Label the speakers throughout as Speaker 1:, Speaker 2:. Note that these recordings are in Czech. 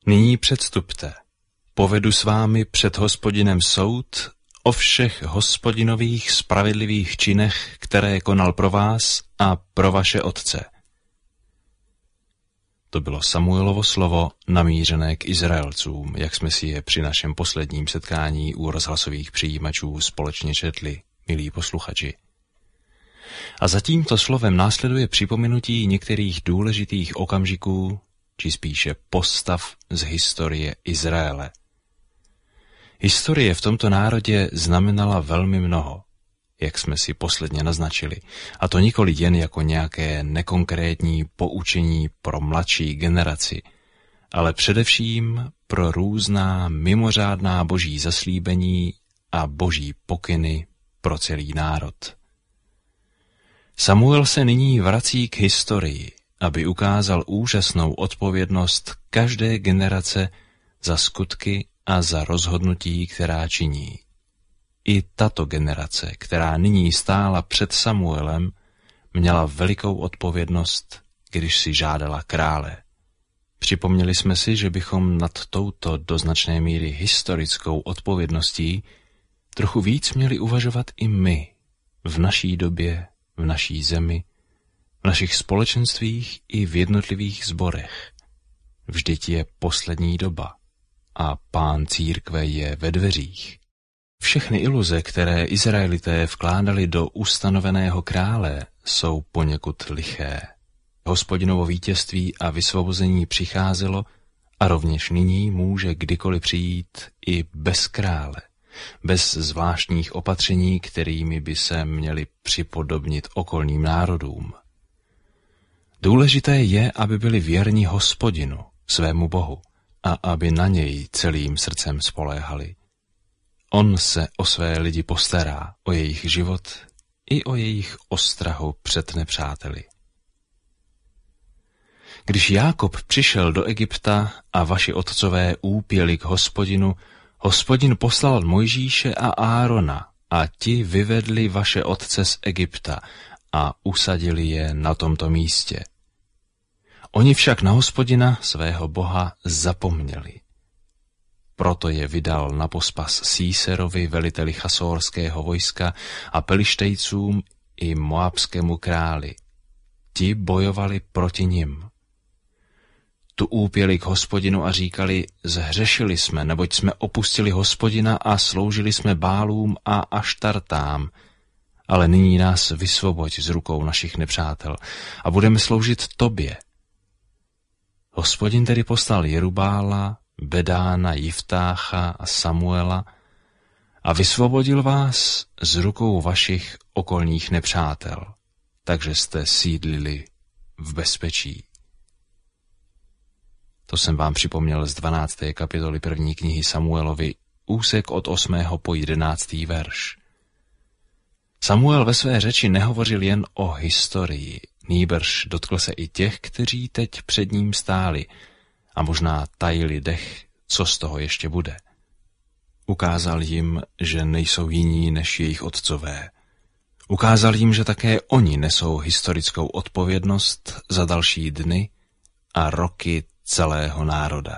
Speaker 1: Nyní předstupte, povedu s vámi před Hospodinem soud o všech Hospodinových spravedlivých činech, které konal pro vás a pro vaše otce. To bylo Samuelovo slovo namířené k Izraelcům, jak jsme si je při našem posledním setkání u rozhlasových přijímačů společně četli, milí posluchači. A za tímto slovem následuje připomenutí některých důležitých okamžiků, či spíše postav z historie Izraele. Historie v tomto národě znamenala velmi mnoho, jak jsme si posledně naznačili, a to nikoli jen jako nějaké nekonkrétní poučení pro mladší generaci, ale především pro různá mimořádná boží zaslíbení a boží pokyny pro celý národ. Samuel se nyní vrací k historii, aby ukázal úžasnou odpovědnost každé generace za skutky a za rozhodnutí, která činí. I tato generace, která nyní stála před Samuelem, měla velikou odpovědnost, když si žádala krále. Připomněli jsme si, že bychom nad touto do značné míry historickou odpovědností trochu víc měli uvažovat i my, v naší době, v naší zemi, v našich společenstvích i v jednotlivých sborech. Vždyť je poslední doba a Pán církve je ve dveřích. Všechny iluze, které Izraelité vkládali do ustanoveného krále, jsou poněkud liché. Hospodinovo vítězství a vysvobození přicházelo a rovněž nyní může kdykoliv přijít i bez krále, bez zvláštních opatření, kterými by se měli připodobnit okolním národům. Důležité je, aby byli věrni Hospodinu, svému Bohu, a aby na něj celým srdcem spoléhali. On se o své lidi postará, o jejich život i o jejich ostrahu před nepřáteli. Když Jákob přišel do Egypta a vaši otcové úpěli k Hospodinu, Hospodin poslal Mojžíše a Árona a ti vyvedli vaše otce z Egypta a usadili je na tomto místě. Oni však na Hospodina, svého Boha, zapomněli. Proto je vydal na pospas Síserovi, veliteli chasórského vojska, a Pelištejcům i Moabskému králi. Ti bojovali proti nim. Tu úpěli k Hospodinu a říkali, zhřešili jsme, neboť jsme opustili Hospodina a sloužili jsme Bálům a Aštartám, ale nyní nás vysvoboď z rukou našich nepřátel a budeme sloužit tobě. Hospodin tedy poslal Jerubála, Bedána, Jiftácha a Samuela a vysvobodil vás z rukou vašich okolních nepřátel, takže jste sídlili v bezpečí. To jsem vám připomněl z 12. kapitoly 1. knihy Samuelovi, úsek od 8. po 11. verš. Samuel ve své řeči nehovořil jen o historii, nýbrž dotkl se i těch, kteří teď před ním stáli a možná tajili dech, co z toho ještě bude. Ukázal jim, že nejsou jiní než jejich otcové. Ukázal jim, že také oni nesou historickou odpovědnost za další dny a roky celého národa.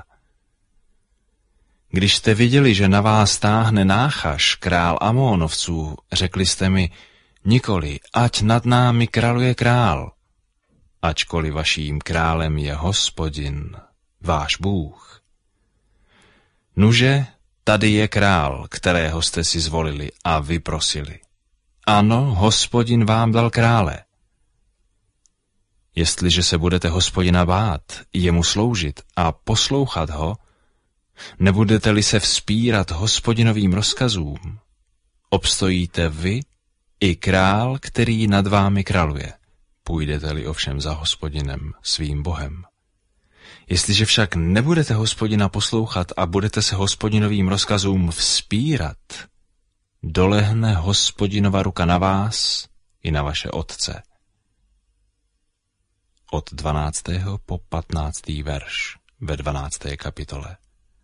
Speaker 1: Když jste viděli, že na vás táhne Náchaš, král Amónovců, řekli jste mi, nikoli, ať nad námi králuje král, ačkoliv vaším králem je Hospodin, váš Bůh. Nuže, tady je král, kterého jste si zvolili a vyprosili. Ano, Hospodin vám dal krále. Jestliže se budete Hospodina bát, jemu sloužit a poslouchat ho, nebudete-li se vzpírat Hospodinovým rozkazům, obstojíte vy i král, který nad vámi králuje, půjdete-li ovšem za Hospodinem, svým Bohem. Jestliže však nebudete Hospodina poslouchat a budete se Hospodinovým rozkazům vzpírat, dolehne Hospodinova ruka na vás i na vaše otce. Od 12. po 15. verš ve 12. kapitole.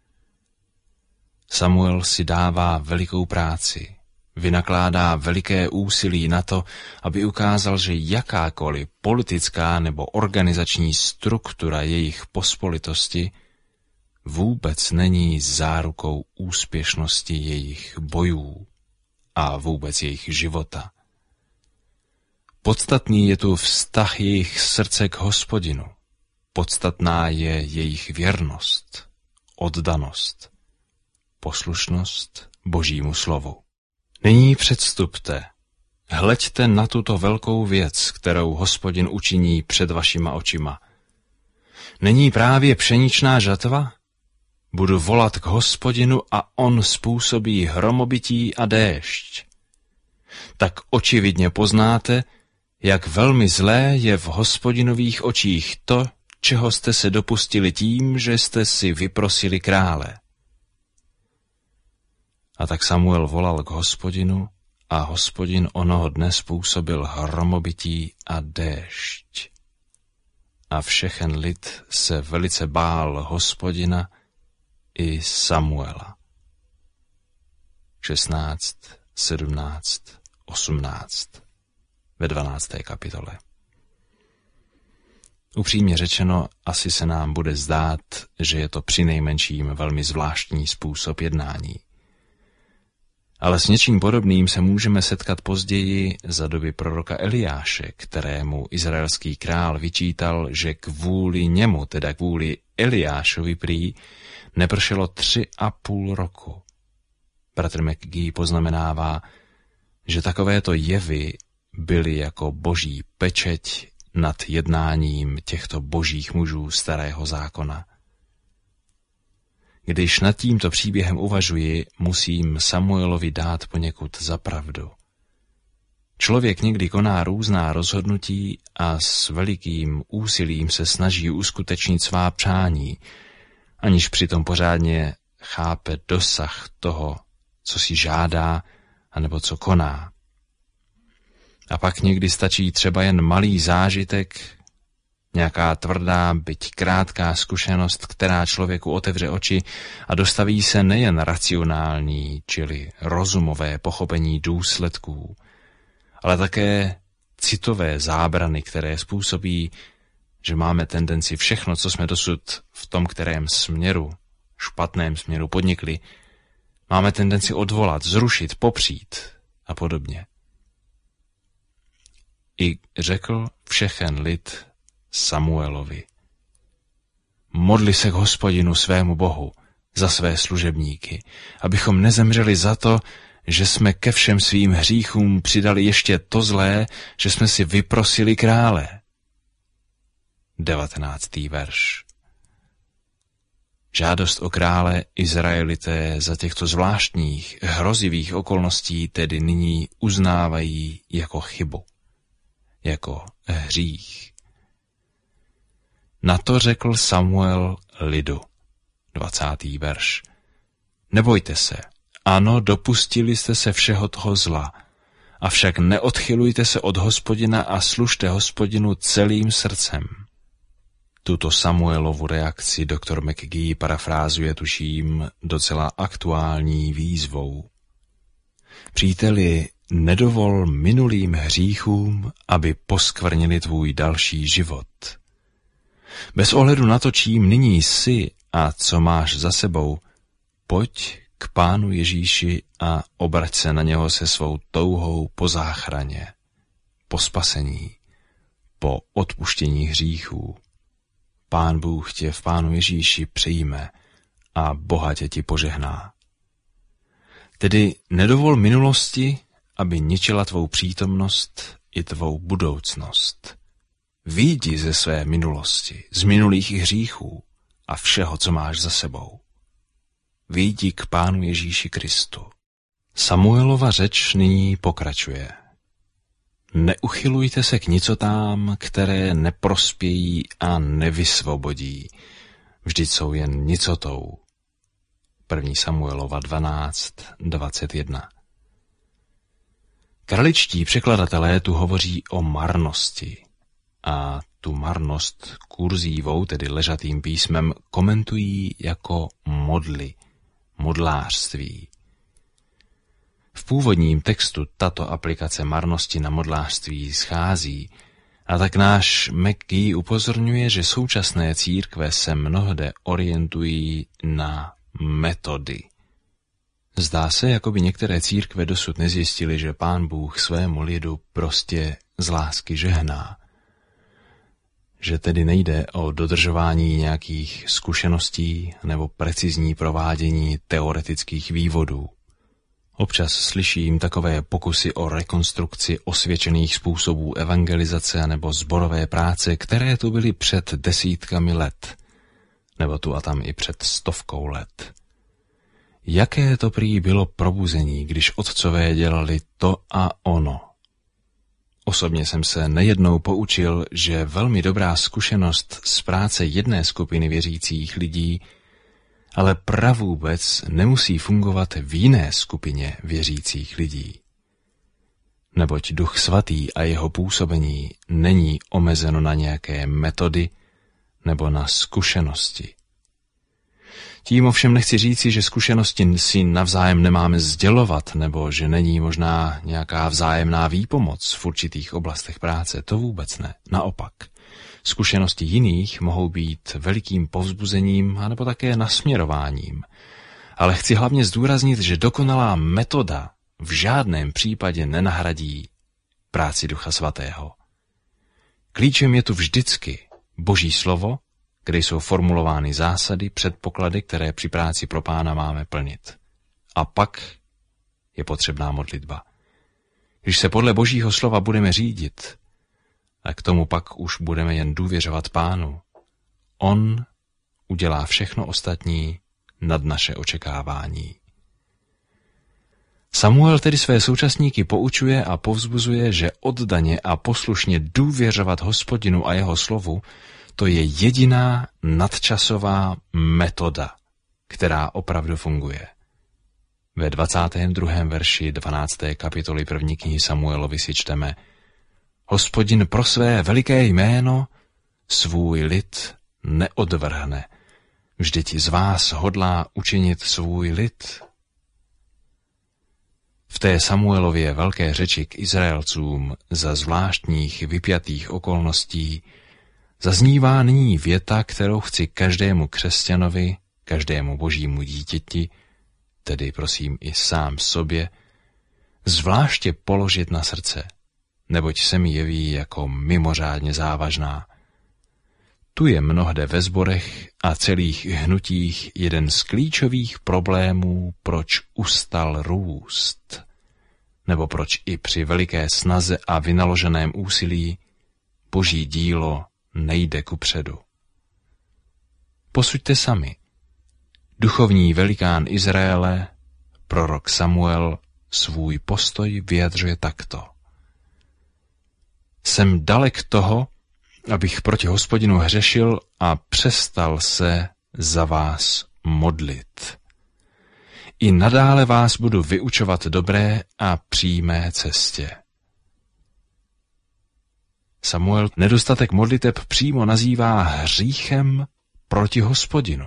Speaker 1: Samuel si dává velikou práci, vynakládá veliké úsilí na to, aby ukázal, že jakákoliv politická nebo organizační struktura jejich pospolitosti vůbec není zárukou úspěšnosti jejich bojů a vůbec jejich života. Podstatný je tu vztah jejich srdce k Hospodinu. Podstatná je jejich věrnost, oddanost, poslušnost Božímu slovu. Nyní předstupte, hleďte na tuto velkou věc, kterou Hospodin učiní před vašima očima. Není právě pšeničná žatva? Budu volat k Hospodinu a on způsobí hromobytí a déšť. Tak očividně poznáte, jak velmi zlé je v Hospodinových očích to, čeho jste se dopustili tím, že jste si vyprosili krále. A tak Samuel volal k Hospodinu a Hospodin onoho dne způsobil hromobytí a déšť. A všechen lid se velice bál Hospodina i Samuela. 16, 17, 18 ve 12. kapitole. Upřímně řečeno, asi se nám bude zdát, že je to přinejmenším velmi zvláštní způsob jednání. Ale s něčím podobným se můžeme setkat později za doby proroka Eliáše, kterému izraelský král vyčítal, že kvůli němu, teda kvůli Eliášovi prý, nepršelo 3,5 roku. Bratr McGee poznamenává, že takovéto jevy byly jako boží pečeť nad jednáním těchto božích mužů starého zákona. Když nad tímto příběhem uvažuji, musím Samuelovi dát poněkud za pravdu. Člověk někdy koná různá rozhodnutí a s velikým úsilím se snaží uskutečnit svá přání, aniž přitom pořádně chápe dosah toho, co si žádá, anebo co koná. A pak někdy stačí třeba jen malý zážitek, nějaká tvrdá, byť krátká zkušenost, která člověku otevře oči a dostaví se nejen racionální, čili rozumové pochopení důsledků, ale také citové zábrany, které způsobí, že máme tendenci všechno, co jsme dosud v tom kterém směru, špatném směru podnikli, máme tendenci odvolat, zrušit, popřít a podobně. I řekl všechen lid Samuelovi: modli se k Hospodinu svému Bohu za své služebníky, abychom nezemřeli za to, že jsme ke všem svým hříchům přidali ještě to zlé, že jsme si vyprosili krále. 19. verš. Žádost o krále Izraelité za těchto zvláštních, hrozivých okolností tedy nyní uznávají jako chybu, jako hřích. Na to řekl Samuel lidu. 20. verš. Nebojte se, ano, dopustili jste se všeho toho zla, avšak neodchylujte se od Hospodina a služte Hospodinu celým srdcem. Tuto Samuelovu reakci doktor McGee parafrázuje, tuším, docela aktuální výzvou. Příteli, nedovol minulým hříchům, aby poskvrnili tvůj další život. Bez ohledu na to, čím nyní jsi a co máš za sebou, pojď k Pánu Ježíši a obrať se na něho se svou touhou po záchraně, po spasení, po odpuštění hříchů. Pán Bůh tě v Pánu Ježíši přijme a bohatě ti požehná. Tedy nedovol minulosti, aby ničila tvou přítomnost i tvou budoucnost. Vyjdi ze své minulosti, z minulých hříchů a všeho, co máš za sebou. Vyjdi k Pánu Ježíši Kristu. Samuelova řeč nyní pokračuje. Neuchylujte se k nicotám, které neprospějí a nevysvobodí. Vždyť jsou jen nicotou. 1. Samuelova 12:21. Kraličtí překladatelé tu hovoří o marnosti a tu marnost kurzívou, tedy ležatým písmem, komentují jako modly, modlářství. V původním textu tato aplikace marnosti na modlářství schází, A tak náš McGee upozorňuje, že současné církve se mnohde orientují na metody. Zdá se, jako by některé církve dosud nezjistily, že Pán Bůh svému lidu prostě z lásky žehná. Že tedy nejde o dodržování nějakých zkušeností nebo precizní provádění teoretických vývodů. Občas slyším takové pokusy o rekonstrukci osvědčených způsobů evangelizace nebo sborové práce, které tu byly před desítkami let, nebo tu a tam i před 100 let. Jaké to prý bylo probuzení, když otcové dělali to a ono. Osobně jsem se nejednou poučil, že velmi dobrá zkušenost z práce jedné skupiny věřících lidí ale pravůbec nemusí fungovat v jiné skupině věřících lidí. Neboť Duch Svatý a jeho působení není omezeno na nějaké metody nebo na zkušenosti. Tím ovšem nechci říci, že zkušenosti si navzájem nemáme sdělovat, nebo že není možná nějaká vzájemná výpomoc v určitých oblastech práce. To vůbec ne. Naopak. Zkušenosti jiných mohou být velikým povzbuzením anebo také nasměrováním. Ale chci hlavně zdůraznit, že dokonalá metoda v žádném případě nenahradí práci Ducha Svatého. Klíčem je tu vždycky Boží slovo, kde jsou formulovány zásady, předpoklady, které při práci pro Pána máme plnit. A pak je potřebná modlitba. Když se podle Božího slova budeme řídit, a k tomu pak už budeme jen důvěřovat Pánu, on udělá všechno ostatní nad naše očekávání. Samuel tedy své současníky poučuje a povzbuzuje, že oddaně a poslušně důvěřovat Hospodinu a jeho slovu, to je jediná nadčasová metoda, která opravdu funguje. Ve 22. verši 12. kapitoly 1. knihy Samuelovi si čteme: Hospodin pro své veliké jméno svůj lid neodvrhne. Vždyť z vás hodlá učinit svůj lid. V té Samuelově velké řeči k Izraelcům za zvláštních vypjatých okolností zaznívá nyní věta, kterou chci každému křesťanovi, každému božímu dítěti, tedy prosím i sám sobě, zvláště položit na srdce, neboť se mi jeví jako mimořádně závažná. Tu je mnohde ve sborech a celých hnutích jeden z klíčových problémů, proč ustal růst, nebo proč i při veliké snaze a vynaloženém úsilí Boží dílo nejde kupředu. Posuďte sami. Duchovní velikán Izraele, prorok Samuel, svůj postoj vyjadřuje takto. Jsem dalek toho, abych proti Hospodinu hřešil a přestal se za vás modlit. I nadále vás budu vyučovat dobré a přímé cestě. Samuel nedostatek modliteb přímo nazývá hříchem proti Hospodinu.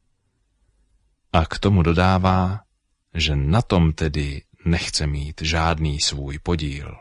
Speaker 1: A k tomu dodává, že na tom tedy nechce mít žádný svůj podíl.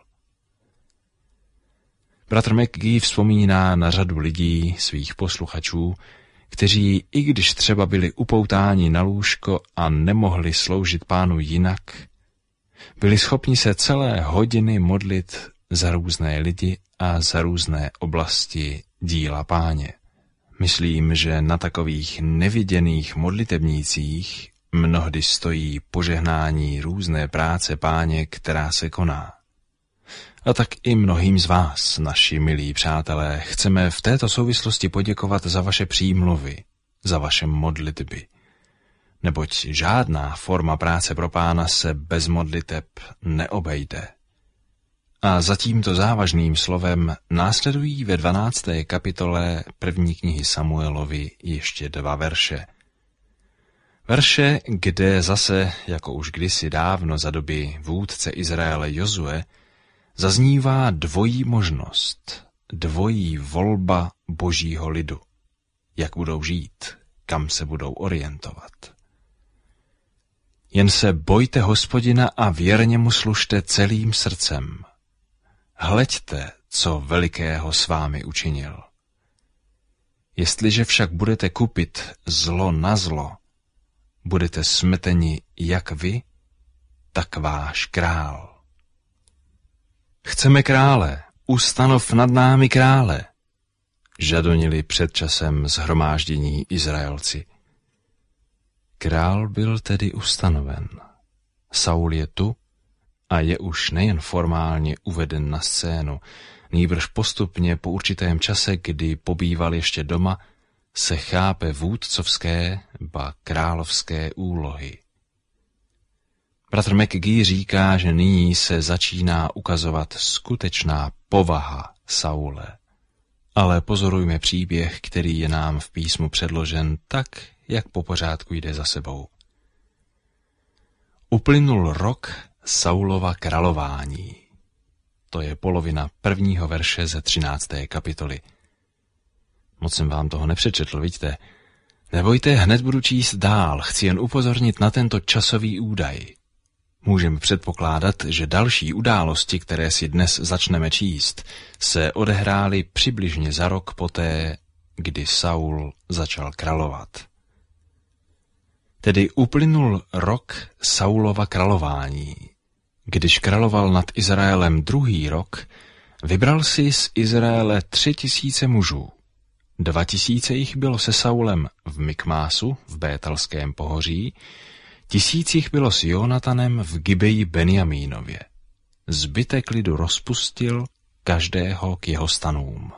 Speaker 1: Bratr McGee vzpomíná na řadu lidí, svých posluchačů, kteří, i když třeba byli upoutáni na lůžko a nemohli sloužit Pánu jinak, byli schopni se celé hodiny modlit za různé lidi a za různé oblasti díla Páně. Myslím, že na takových neviděných modlitebnících mnohdy stojí požehnání různé práce Páně, která se koná. A tak i mnohým z vás, naši milí přátelé, chceme v této souvislosti poděkovat za vaše přímluvy, za vaše modlitby. Neboť žádná forma práce pro Pána se bez modliteb neobejde. A za tímto závažným slovem následují ve 12. kapitole 1. knihy Samuelovi ještě 2 verše. Verše, kde zase, jako už kdysi dávno za doby vůdce Izraele Jozue, zaznívá dvojí možnost, dvojí volba Božího lidu. Jak budou žít, kam se budou orientovat. Jen se bojte Hospodina a věrně mu služte celým srdcem. Hleďte, co velikého s vámi učinil. Jestliže však budete kupit zlo na zlo, budete smeteni jak vy, tak váš král. Chceme krále, ustanov nad námi krále, žadonili před časem shromáždění Izraelci. Král byl tedy ustanoven. Saul je tu a je už nejen formálně uveden na scénu, nýbrž postupně po určitém čase, kdy pobýval ještě doma, se chápe vůdcovské ba královské úlohy. Bratr McGee říká, že nyní se začíná ukazovat skutečná povaha Saule. Ale pozorujme příběh, který je nám v písmu předložen tak, jak po pořádku jde za sebou. Uplynul rok Saulova králování. To je polovina 1. verše ze 13. kapitoly. Moc jsem vám toho nepřečetl, vidíte? Nebojte, hned budu číst dál, chci jen upozornit na tento časový údaj. Můžeme předpokládat, že další události, které si dnes začneme číst, se odehrály přibližně za rok poté, kdy Saul začal královat. Tedy uplynul rok Saulova králování. Když královal nad Izraelem 2. rok, vybral si z Izraele 3000 mužů. 2000 jich bylo se Saulem v Mikmásu, v Bételském pohoří, 1000 jich bylo s Jonatanem v Gibeji Benjamínově. Zbytek lidu rozpustil, každého k jeho stanům.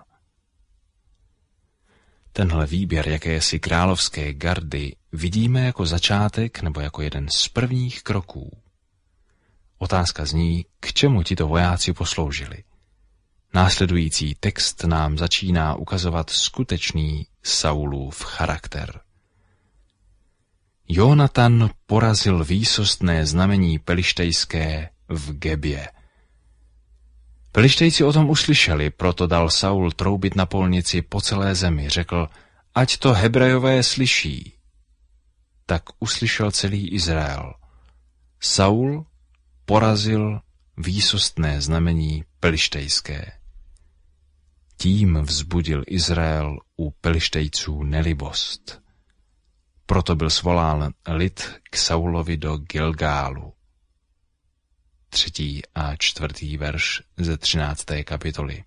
Speaker 1: Tenhle výběr jakési královské gardy vidíme jako začátek nebo jako jeden z prvních kroků. Otázka zní, k čemu tito vojáci posloužili. Následující text nám začíná ukazovat skutečný Saulův charakter. Jonatan porazil výsostné znamení pelištejské v Gebě. Pelištejci o tom uslyšeli, proto dal Saul troubit na polnici po celé zemi. Řekl, ať to Hebrejové slyší. Tak uslyšel celý Izrael. Saul porazil výsostné znamení pelištejské. Tím vzbudil Izrael u pelištejců nelibost. Proto byl svolán lid k Saulovi do Gilgálu. 3. a 4. verš ze 13. kapitoly.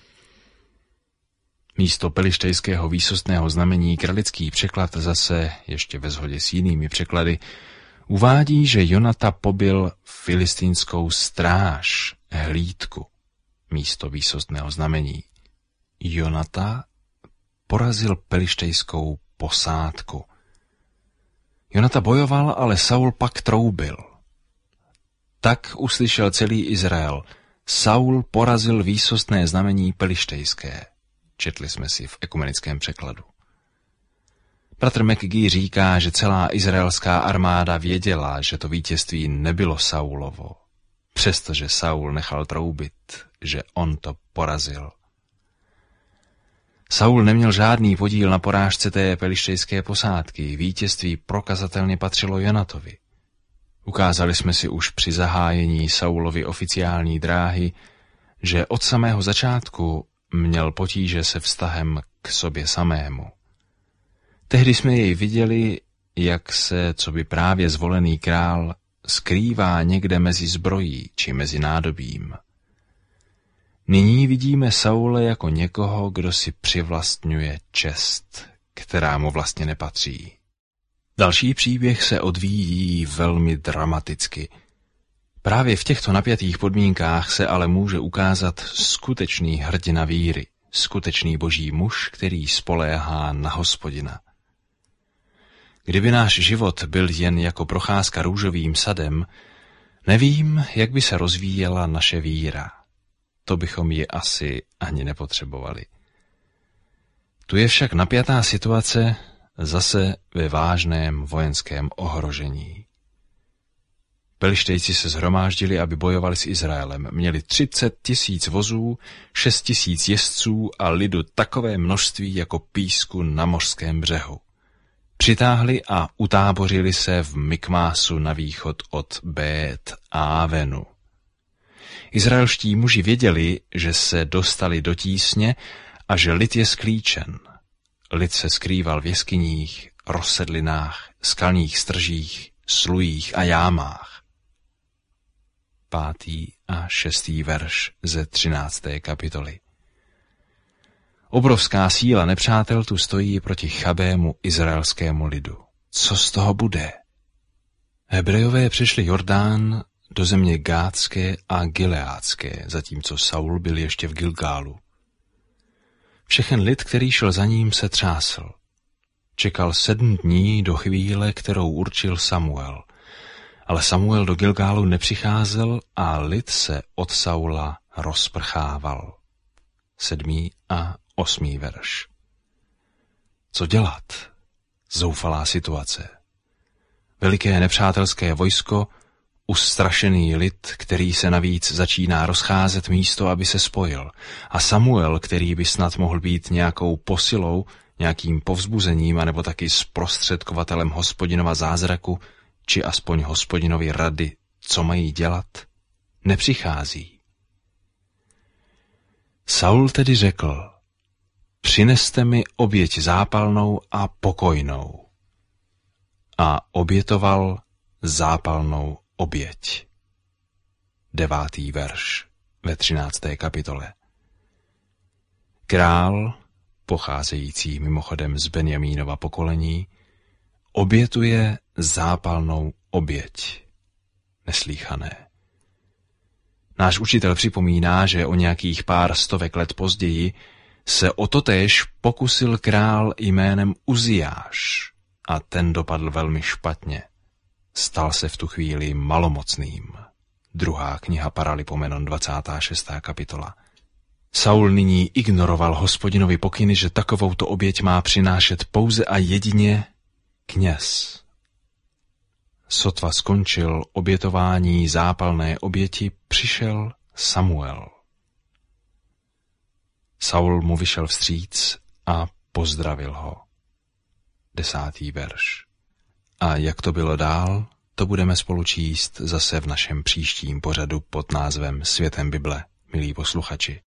Speaker 1: Místo pelištejského výsostného znamení kralický překlad zase, ještě ve shodě s jinými překlady, uvádí, že Jonata pobil filistínskou stráž, hlídku, místo výsostného znamení. Jonata porazil pelištejskou posádku. Jonata bojoval, ale Saul pak troubil. Tak uslyšel celý Izrael. Saul porazil výsostné znamení pelištejské. Četli jsme si v ekumenickém překladu. Bratr McGee říká, že celá izraelská armáda věděla, že to vítězství nebylo Saulovo, přestože Saul nechal troubit, že on to porazil. Saul neměl žádný podíl na porážce té pelištejské posádky, vítězství prokazatelně patřilo Jonatovi. Ukázali jsme si už při zahájení Saulovy oficiální dráhy, že od samého začátku měl potíže se vztahem k sobě samému. Tehdy jsme jej viděli, jak se, coby právě zvolený král, skrývá někde mezi zbrojí či mezi nádobím. Nyní vidíme Saule jako někoho, kdo si přivlastňuje čest, která mu vlastně nepatří. Další příběh se odvíjí velmi dramaticky. Právě v těchto napjatých podmínkách se ale může ukázat skutečný hrdina víry, skutečný boží muž, který spoléhá na Hospodina. Kdyby náš život byl jen jako procházka růžovým sadem, nevím, jak by se rozvíjela naše víra. To bychom ji asi ani nepotřebovali. Tu je však napjatá situace, zase ve vážném vojenském ohrožení. Pelištejci se shromáždili, aby bojovali s Izraelem. Měli 30 000 vozů, 6 000 jezdců a lidu takové množství jako písku na mořském břehu. Přitáhli a utábořili se v Mikmásu na východ od Bét Ávenu. Izraelští muži věděli, že se dostali do tísně a že lid je sklíčen. Lid se skrýval v jeskyních, rozsedlinách, skalních stržích, slujích a jámách. 5. a 6. verš ze 13. kapitoly. Obrovská síla nepřátel tu stojí proti chabému izraelskému lidu. Co z toho bude? Hebrejové přešli Jordán do země Gádské a Gileádské, zatímco Saul byl ještě v Gilgálu. Všechen lid, který šel za ním, se třásl. Čekal 7 dní do chvíle, kterou určil Samuel. Ale Samuel do Gilgálu nepřicházel a lid se od Saula rozprchával. 7. a 8. verš. Co dělat? Zoufalá situace. Veliké nepřátelské vojsko, ustrašený lid, který se navíc začíná rozcházet místo, aby se spojil. A Samuel, který by snad mohl být nějakou posilou, nějakým povzbuzením, anebo taky zprostředkovatelem Hospodinova zázraku, či aspoň Hospodinovi rady, co mají dělat, nepřichází. Saul tedy řekl: přineste mi oběť zápalnou a pokojnou. A obětoval zápalnou oběť. 9. verš ve 13. kapitole. Král, pocházející mimochodem z Benjamínova pokolení, obětuje zápalnou oběť. Neslýchané. Náš učitel připomíná, že o nějakých pár stovek let později se o totéž pokusil král jménem Uziáš a ten dopadl velmi špatně. Stal se v tu chvíli malomocným. 2. kniha Paralipomenon, 26. kapitola. Saul nyní ignoroval Hospodinovi pokyny, že takovouto oběť má přinášet pouze a jedině kněz. Sotva skončil obětování zápalné oběti, přišel Samuel. Saul mu vyšel vstříc a pozdravil ho. 10. verš. A jak to bylo dál, to budeme spolu číst zase v našem příštím pořadu pod názvem Světem Bible, milí posluchači.